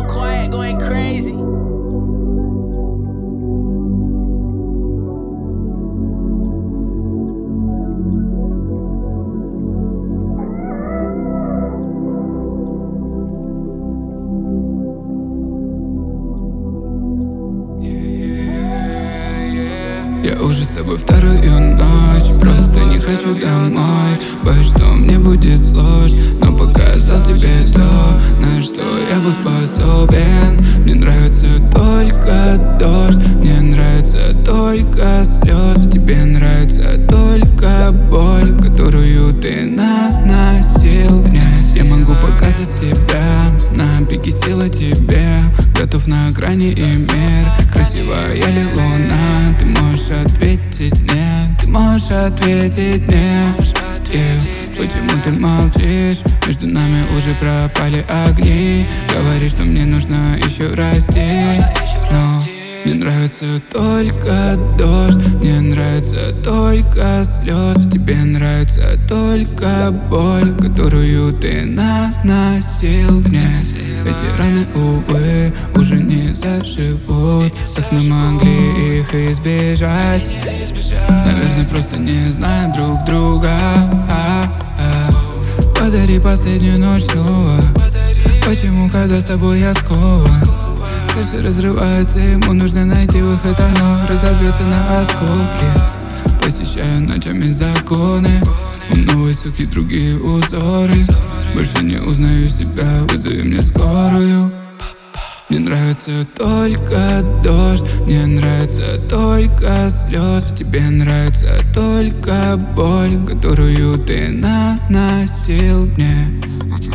all quiet, going crazy. Я уже с тобой вторую ночь, просто не хочу домой. Боюсь, что мне будет сложно, но показал тебе все, на что я был способен. Мне нравится только дождь, мне нравится только слезы. Тебе нравится только боль, которую ты наносил мне. Я могу показать себя, на пике силы тебе. Готов на грани и мир, красивая ли луна. Ты можешь ответить нет, ты можешь ответить нет. Почему ты молчишь? Между нами уже пропали огни. Говоришь, что мне нужно еще расти, но мне нравится только дождь, мне нравится только слезы. Тебе нравится только боль, которую ты наносил мне. Эти раны, увы, уже не заживут. Как мы могли их избежать? Наверное, просто не знаем друг друга. Подари последнюю ночь снова. Почему, когда с тобой я скован? Сердце разрывается, ему нужно найти выход. Оно разобьется на осколки. Посещаю ночами законы. У новой суки другие узоры. Больше не узнаю себя, вызови мне скорую. Мне нравится только дождь, мне нравится только слезы. Тебе нравится только боль, которую ты наносил мне.